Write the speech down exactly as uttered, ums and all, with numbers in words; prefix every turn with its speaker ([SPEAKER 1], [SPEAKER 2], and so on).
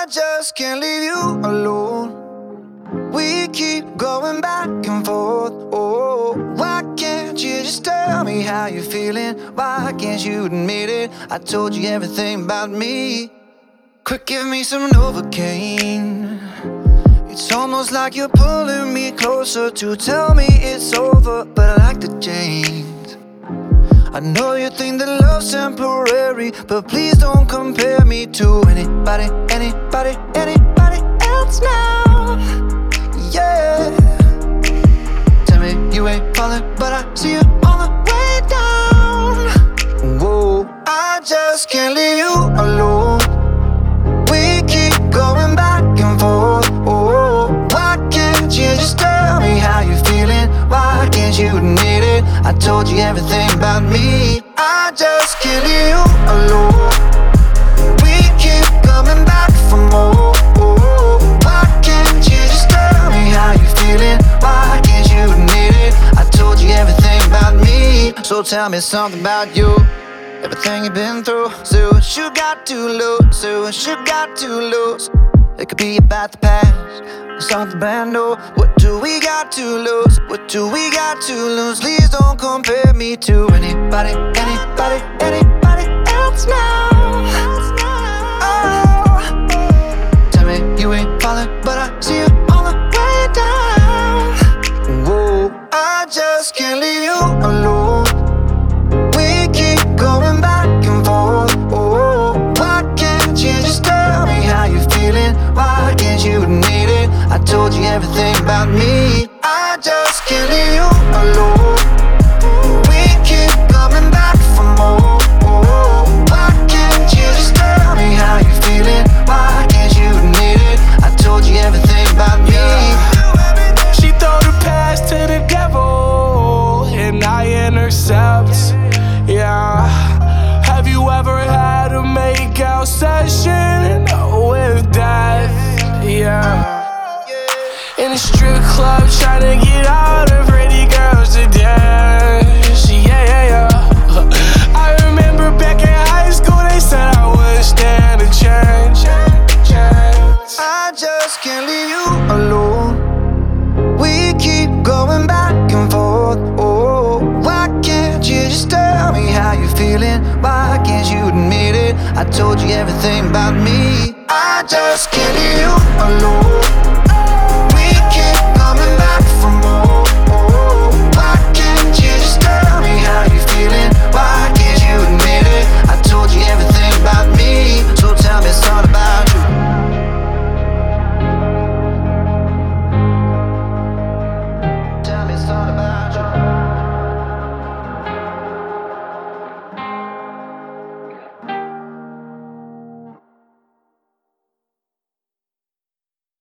[SPEAKER 1] I just can't leave you alone. We keep going back and forth. Oh, why can't you just tell me how you're feeling? Why can't you admit it? I told you everything about me. Quick, give me some Novocaine. It's almost like you're pulling me closer to tell me it's over, but I like the chains. I know you think that love's temporary, but please don't compare me to anybody, anybody, anybody else now. Yeah. Tell me you ain't falling, but I see you on the way down. Whoa, I just can't leave you alone. We keep going back and forth. Oh, why can't you just tell me how you're feeling? Why can't you admit it? I told you everything about me. I just can't leave you alone. We keep coming back for more. Oh, why can't you just tell me how you're feeling? Why can't you admit it? I told you everything about me. So tell me something about you, everything you've been through. So what you got to lose? So what you got to lose? It could be about the past, something brand new. What do we got to lose? What do we got to lose? Please don't compare me to anybody, anybody, anybody else now. Oh, tell me you ain't falling, but I see you on the way down. Whoa, I just can't leave you alone. We keep going back and forth. Oh, why can't you just tell me how you're feeling? Why can't you admit it? I told you everything about me. I just can't leave you alone. We keep coming back for more. Oh, why can't you just tell me how you're feeling? Why can't you admit it? I told you everything about me.
[SPEAKER 2] She throw the past to the devil, and I intercept. Yeah. Have you ever had a make out session with death? Yeah. In a strip club, tryna get all the pretty girls to dance. Yeah, yeah, yeah. I remember back in high school, they said I would stand a chance.
[SPEAKER 1] I just can't leave you alone. We keep going back and forth. Oh, why can't you just tell me how you're feeling? Why can't you admit it? I told you everything about me. I just